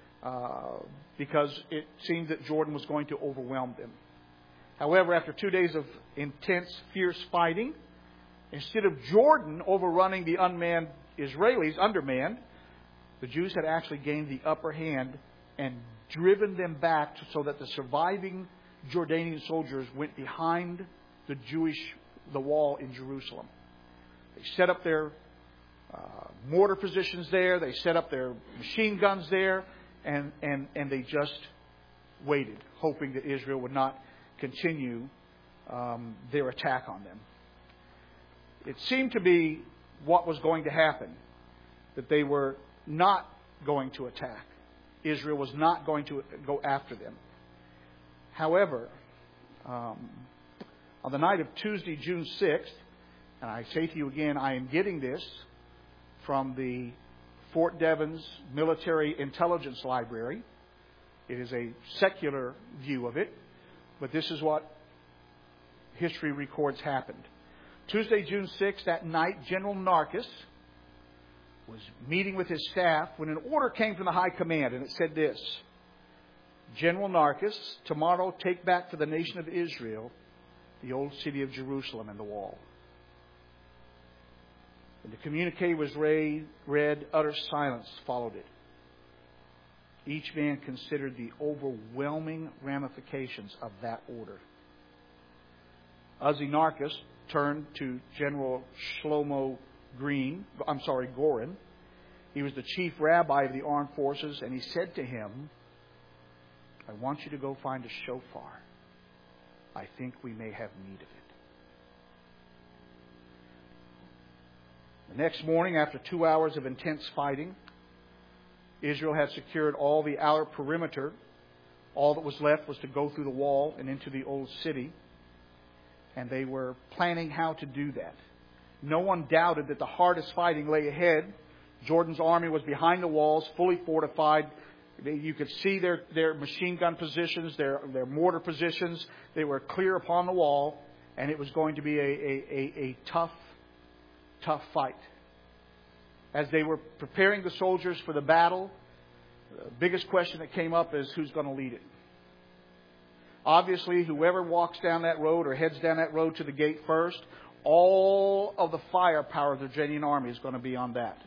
S1: because it seemed that Jordan was going to overwhelm them. However, after 2 days of intense, fierce fighting, instead of Jordan overrunning the unmanned Israelis, undermanned, the Jews had actually gained the upper hand and driven them back so that the surviving Jordanian soldiers went behind the wall in Jerusalem. They set up their mortar positions there. They set up their machine guns there. And they just waited, hoping that Israel would not continue their attack on them. It seemed to be what was going to happen, that they were not going to attack. Israel was not going to go after them. However, on the night of Tuesday, June 6th, and I say to you again, I am getting this from the Fort Devens Military Intelligence Library. It is a secular view of it, but this is what history records happened. Tuesday, June 6th, that night, General Narkis was meeting with his staff when an order came from the high command, and it said this: General Narkis, tomorrow take back for the nation of Israel the old city of Jerusalem and the wall. When the communique was read, utter silence followed it. Each man considered the overwhelming ramifications of that order. Uzi Narkis turned to General Shlomo Goren. He was the chief rabbi of the armed forces, and he said to him, I want you to go find a shofar. I think we may have need of it. The next morning, after 2 hours of intense fighting, Israel had secured all the outer perimeter. All that was left was to go through the wall and into the old city. And they were planning how to do that. No one doubted that the hardest fighting lay ahead. Jordan's army was behind the walls, fully fortified. You could see their machine gun positions, their mortar positions. They were clear upon the wall, and it was going to be a tough fight. As they were preparing the soldiers for the battle, the biggest question that came up is who's going to lead it. Obviously, whoever walks down that road or heads down that road to the gate first, all of the firepower of the Jordanian army is going to be on that.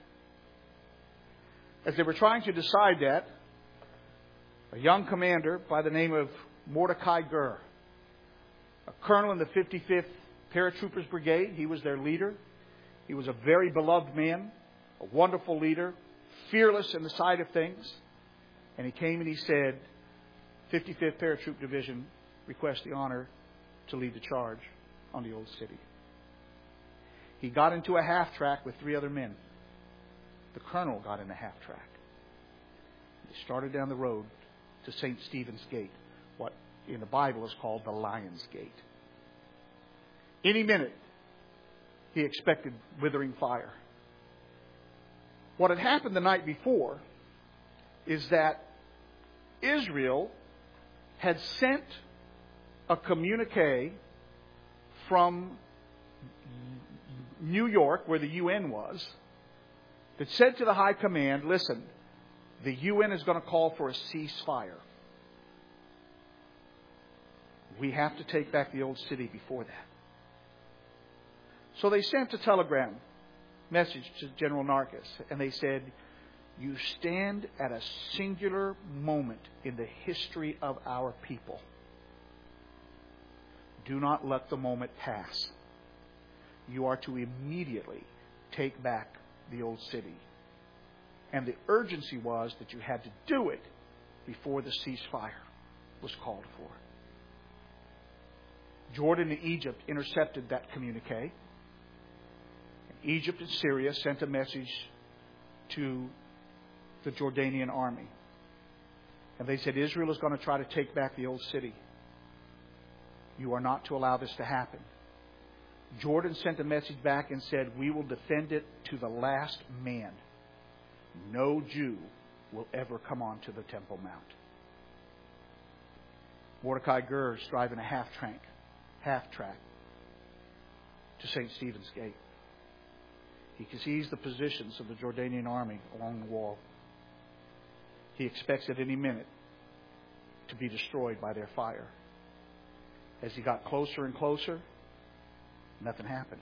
S1: As they were trying to decide that, a young commander by the name of Mordecai Gur, a colonel in the 55th Paratroopers Brigade, he was their leader. He was a very beloved man, a wonderful leader, fearless in the sight of things. And he came and he said, 55th Paratroop Division requests the honor to lead the charge on the Old City. He got into a half-track with 3 other men. The colonel got in a half-track. They started down the road to St. Stephen's Gate, what in the Bible is called the Lion's Gate. Any minute, he expected withering fire. What had happened the night before is that Israel had sent a communique from New York, where the UN was, that said to the high command, listen, the UN is going to call for a ceasefire. We have to take back the Old City before that. So they sent a telegram message to General Narkis, and they said, you stand at a singular moment in the history of our people. Do not let the moment pass. You are to immediately take back the Old City. And the urgency was that you had to do it before the ceasefire was called for. Jordan and Egypt intercepted that communique. Egypt and Syria sent a message to the Jordanian army. And they said, Israel is going to try to take back the Old City. You are not to allow this to happen. Jordan sent a message back and said, we will defend it to the last man. No Jew will ever come onto the Temple Mount. Mordecai Gur is driving a half-track to St. Stephen's Gate. He sees the positions of the Jordanian army along the wall. He expects at any minute to be destroyed by their fire. As he got closer and closer, nothing happened.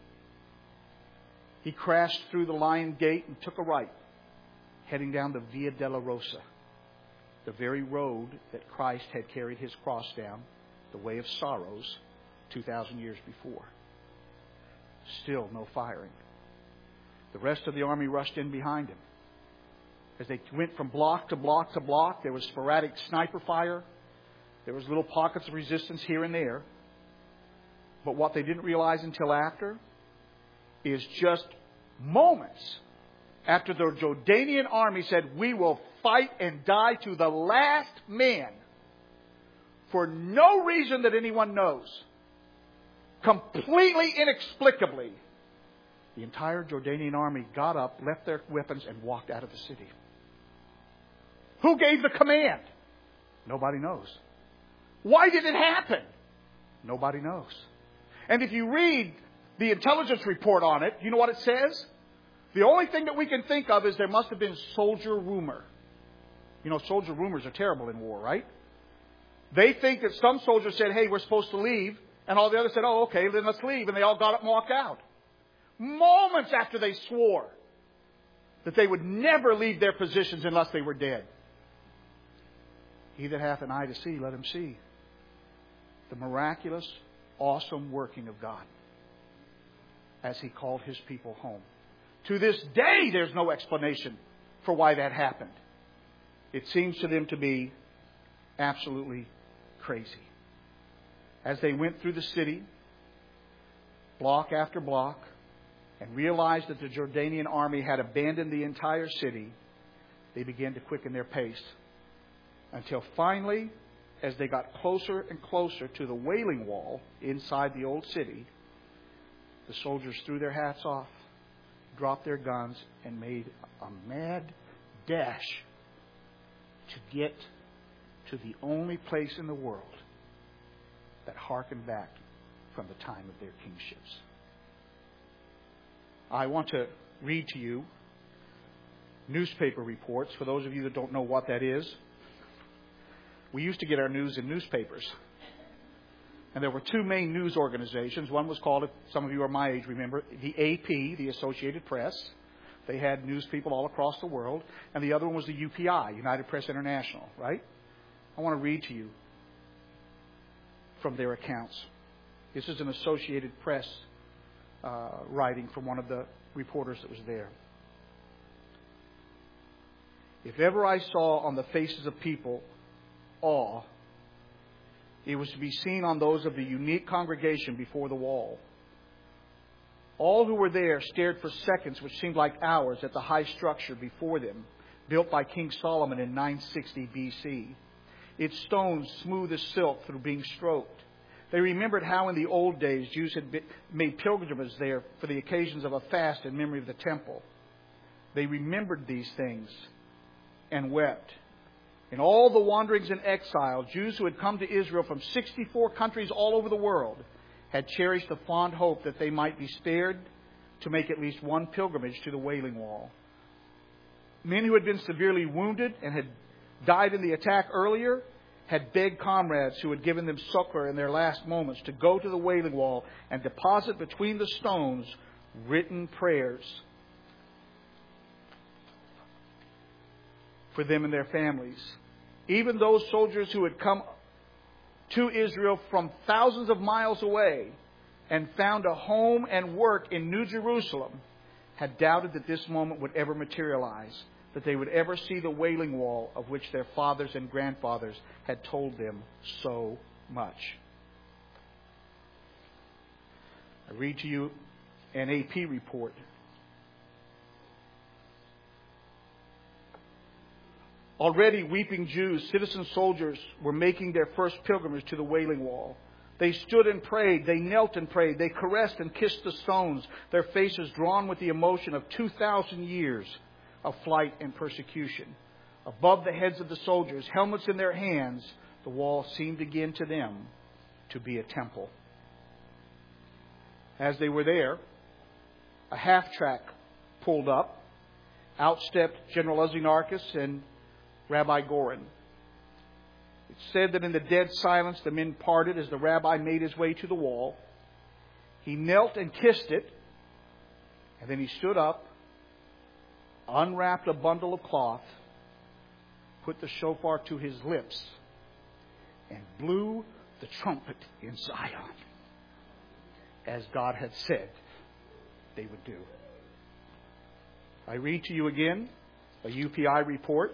S1: He crashed through the Lion Gate and took a right, heading down the Via della Rosa, the very road that Christ had carried his cross down, the way of sorrows, 2,000 years before. Still no firing. The rest of the army rushed in behind him. As they went from block to block to block, there was sporadic sniper fire. There was little pockets of resistance here and there. But what they didn't realize until after is just moments after the Jordanian army said, we will fight and die to the last man for no reason that anyone knows. Completely inexplicably, the entire Jordanian army got up, left their weapons, and walked out of the city. Who gave the command? Nobody knows. Why did it happen? Nobody knows. And if you read the intelligence report on it, you know what it says? The only thing that we can think of is there must have been soldier rumor. You know, soldier rumors are terrible in war, right? They think that some soldiers said, hey, we're supposed to leave. And all the others said, oh, okay, then let's leave. And they all got up and walked out. Moments after they swore that they would never leave their positions unless they were dead. He that hath an eye to see, let him see. The miraculous, awesome working of God as He called His people home. To this day, there's no explanation for why that happened. It seems to them to be absolutely crazy. As they went through the city, block after block, and realized that the Jordanian army had abandoned the entire city, they began to quicken their pace. Until finally, as they got closer and closer to the Wailing Wall inside the old city, the soldiers threw their hats off, dropped their guns, and made a mad dash to get to the only place in the world that harkened back from the time of their kingships. I want to read to you newspaper reports. For those of you that don't know what that is, we used to get our news in newspapers. And there were two main news organizations. One was called, if some of you are my age, remember, the AP, the Associated Press. They had news people all across the world. And the other one was the UPI, United Press International, right? I want to read to you from their accounts. This is an Associated Press writing from one of the reporters that was there. If ever I saw on the faces of people awe, it was to be seen on those of the unique congregation before the wall. All who were there stared for seconds, which seemed like hours, at the high structure before them, built by King Solomon in 960 B.C. Its stones smooth as silk through being stroked. They remembered how in the old days Jews had made pilgrimages there for the occasions of a fast in memory of the temple. They remembered these things and wept. In all the wanderings and exile, Jews who had come to Israel from 64 countries all over the world had cherished the fond hope that they might be spared to make at least one pilgrimage to the Wailing Wall. Men who had been severely wounded and had died in the attack earlier had begged comrades who had given them succor in their last moments to go to the Wailing Wall and deposit between the stones written prayers for them and their families. Even those soldiers who had come to Israel from thousands of miles away and found a home and work in New Jerusalem had doubted that this moment would ever materialize, that they would ever see the Wailing Wall of which their fathers and grandfathers had told them so much. I read to you an AP report. Already weeping Jews, citizen soldiers, were making their first pilgrimage to the Wailing Wall. They stood and prayed. They knelt and prayed. They caressed and kissed the stones, their faces drawn with the emotion of 2,000 years of flight and persecution. Above the heads of the soldiers, helmets in their hands, the wall seemed again to them to be a temple. As they were there, a half-track pulled up. Out stepped General Uzinarchus and Rabbi Goren. It said that in the dead silence the men parted as the rabbi made his way to the wall. He knelt and kissed it, and then he stood up, unwrapped a bundle of cloth, put the shofar to his lips, and blew the trumpet in Zion, as God had said they would do. I read to you again a UPI report.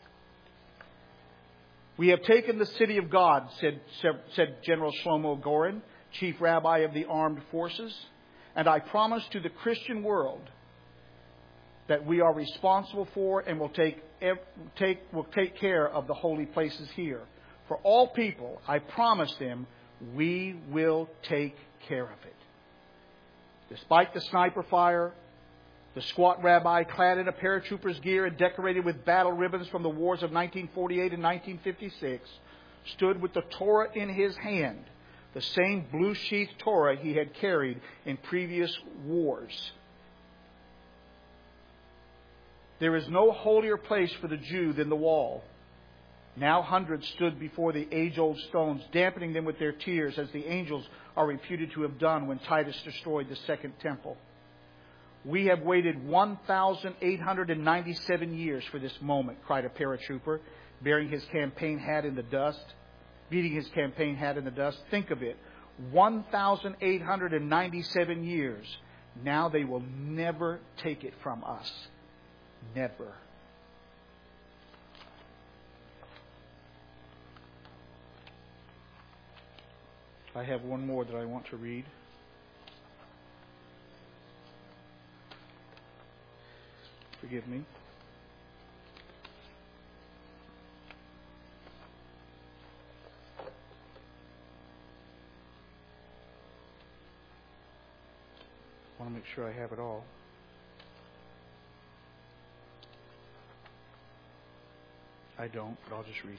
S1: We have taken the city of God, said General Shlomo Goren, chief rabbi of the armed forces, and I promise to the Christian world that we are responsible for and will take care of the holy places here. For all people, I promise them, we will take care of it. Despite the sniper fire, the squat rabbi, clad in a paratrooper's gear and decorated with battle ribbons from the wars of 1948 and 1956, stood with the Torah in his hand, the same blue-sheathed Torah he had carried in previous wars. There is no holier place for the Jew than the wall. Now hundreds stood before the age-old stones, dampening them with their tears, as the angels are reputed to have done when Titus destroyed the second temple. We have waited 1,897 years for this moment, cried a paratrooper, bearing his campaign hat in the dust, beating his campaign hat in the dust. Think of it. 1,897 years. Now they will never take it from us. Never. I have one more that I want to read. Forgive me. I want to make sure I have it all. I don't, but I'll just read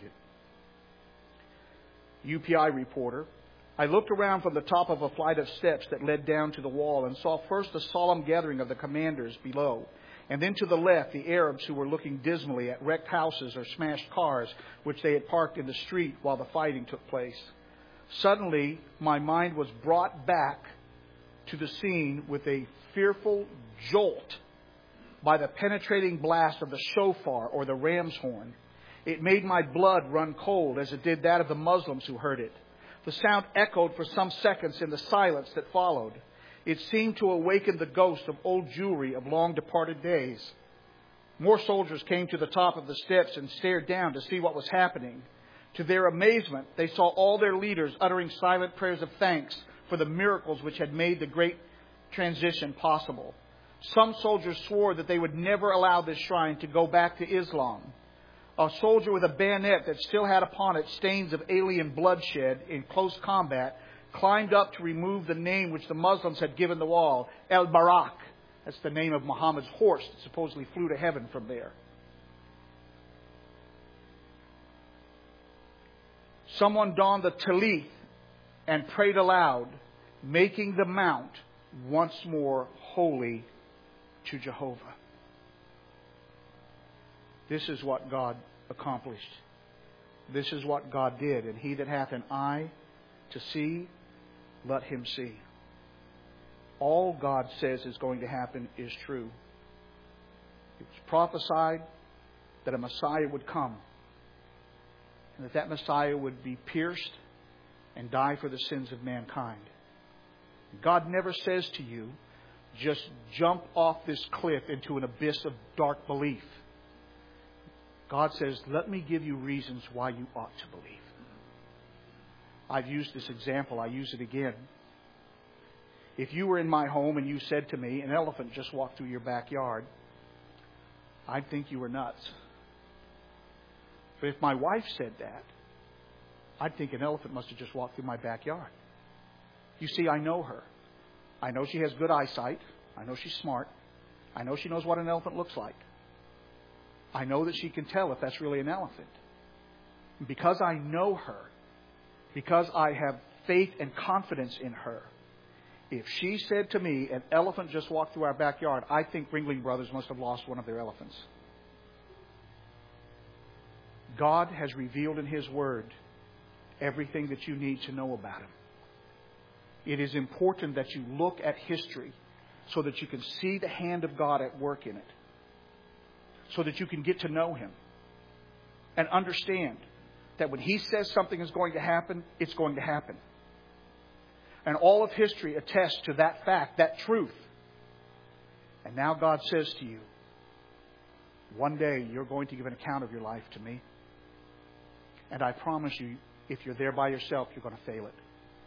S1: it. UPI reporter. I looked around from the top of a flight of steps that led down to the wall and saw first the solemn gathering of the commanders below, and then to the left the Arabs who were looking dismally at wrecked houses or smashed cars which they had parked in the street while the fighting took place. Suddenly, my mind was brought back to the scene with a fearful jolt by the penetrating blast of the shofar or the ram's horn. It made my blood run cold as it did that of the Muslims who heard it. The sound echoed for some seconds in the silence that followed. It seemed to awaken the ghost of old Jewry of long departed days. More soldiers came to the top of the steps and stared down to see what was happening. To their amazement, they saw all their leaders uttering silent prayers of thanks for the miracles which had made the great transition possible. Some soldiers swore that they would never allow this shrine to go back to Islam. A soldier with a bayonet that still had upon it stains of alien bloodshed in close combat climbed up to remove the name which the Muslims had given the wall, El Barak. That's the name of Muhammad's horse that supposedly flew to heaven from there. Someone donned the talith and prayed aloud, making the mount once more holy to Jehovah. This is what God accomplished. This is what God did. And he that hath an eye to see, let him see. All God says is going to happen is true. It was prophesied that a Messiah would come, and that Messiah would be pierced and die for the sins of mankind. God never says to you, just jump off this cliff into an abyss of dark belief. God says, let me give you reasons why you ought to believe. I've used this example. I use it again. If you were in my home and you said to me, an elephant just walked through your backyard, I'd think you were nuts. But if my wife said that, I'd think an elephant must have just walked through my backyard. You see, I know her. I know she has good eyesight. I know she's smart. I know she knows what an elephant looks like. I know that she can tell if that's really an elephant. And because I know her, because I have faith and confidence in her, if she said to me, an elephant just walked through our backyard, I think Ringling Brothers must have lost one of their elephants. God has revealed in His Word everything that you need to know about Him. It is important that you look at history so that you can see the hand of God at work in it. So that you can get to know Him and understand that when He says something is going to happen, it's going to happen. And all of history attests to that fact, that truth. And now God says to you, one day you're going to give an account of your life to me. And I promise you, if you're there by yourself, you're going to fail it.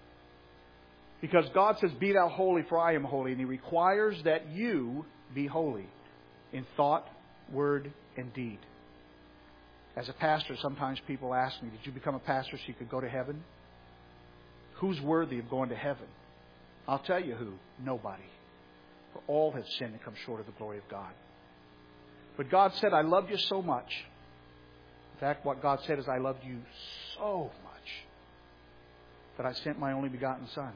S1: Because God says, be thou holy, for I am holy. And He requires that you be holy in thought, word, and deed. As a pastor, sometimes people ask me, did you become a pastor so you could go to heaven? Who's worthy of going to heaven? I'll tell you who. Nobody. For all have sinned and come short of the glory of God. But God said, I loved you so much. In fact, what God said is, I loved you so much that I sent my only begotten Son.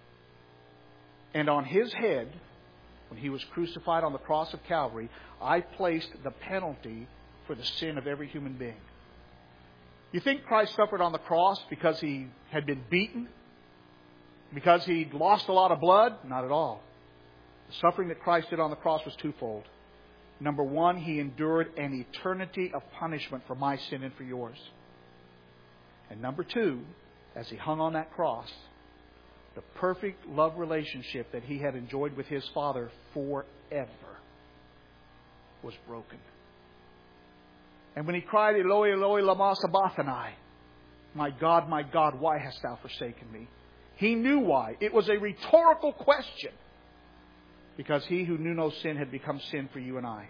S1: And on His head, when He was crucified on the cross of Calvary, I placed the penalty for the sin of every human being. You think Christ suffered on the cross because He had been beaten? Because He'd lost a lot of blood? Not at all. The suffering that Christ did on the cross was twofold. Number one, He endured an eternity of punishment for my sin and for yours. And number two, as He hung on that cross, the perfect love relationship that He had enjoyed with His Father forever was broken. And when He cried, Eloi, Eloi, lama sabachthani, my God, why hast Thou forsaken me? He knew why. It was a rhetorical question. Because He who knew no sin had become sin for you and I.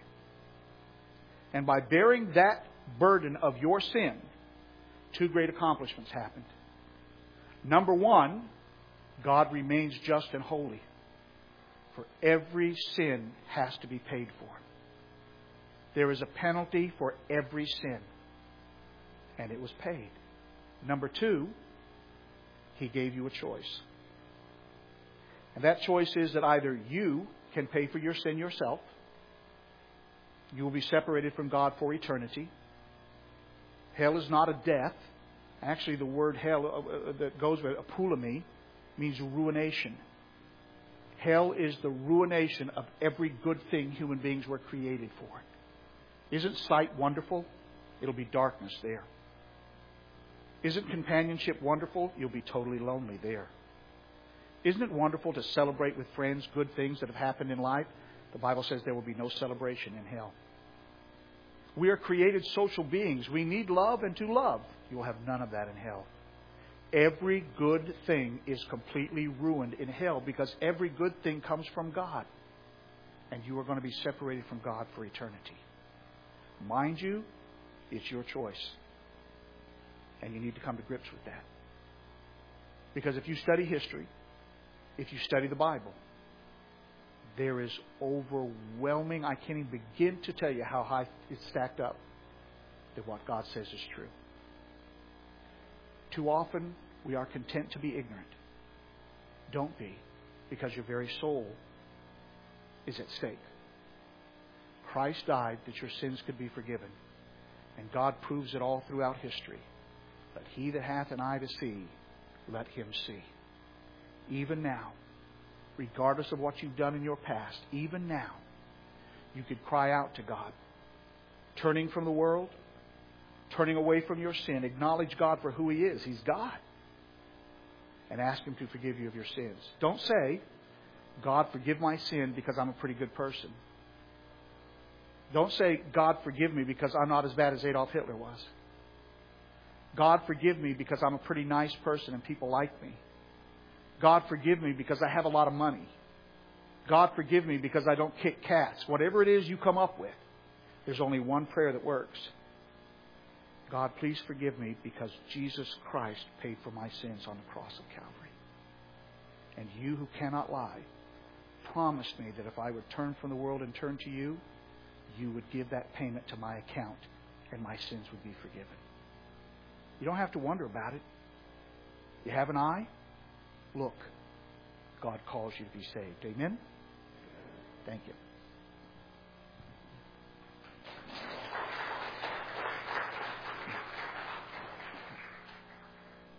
S1: And by bearing that burden of your sin, two great accomplishments happened. Number one, God remains just and holy. For every sin has to be paid for. There is a penalty for every sin. and it was paid. Number two, He gave you a choice. And that choice is that either you can pay for your sin yourself, you will be separated from God for eternity. Hell is not a death. Actually, the word hell that goes with apulami means ruination. Hell is the ruination of every good thing human beings were created for. Isn't sight wonderful? It'll be darkness there. Isn't companionship wonderful? You'll be totally lonely there. Isn't it wonderful to celebrate with friends good things that have happened in life? The Bible says there will be no celebration in hell. We are created social beings. We need love and to love. You will have none of that in hell. Every good thing is completely ruined in hell because every good thing comes from God. And you are going to be separated from God for eternity. Mind you, it's your choice. And you need to come to grips with that. Because if you study history, if you study the Bible, there is overwhelming, I can't even begin to tell you how high it's stacked up to what God says is true. Too often, we are content to be ignorant. Don't be, because your very soul is at stake. Christ died that your sins could be forgiven. And God proves it all throughout history. But he that hath an eye to see, let him see. Even now, regardless of what you've done in your past, even now, you could cry out to God, turning from the world, turning away from your sin. Acknowledge God for who He is. He's God. And ask Him to forgive you of your sins. Don't say, God, forgive my sin because I'm a pretty good person. Don't say, God, forgive me because I'm not as bad as Adolf Hitler was. God, forgive me because I'm a pretty nice person and people like me. God, forgive me because I have a lot of money. God, forgive me because I don't kick cats. Whatever it is you come up with, there's only one prayer that works. God, please forgive me because Jesus Christ paid for my sins on the cross of Calvary. And you who cannot lie, promised me that if I would turn from the world and turn to you, you would give that payment to my account and my sins would be forgiven. You don't have to wonder about it. You have an eye? Look. God calls you to be saved. Amen? Thank you.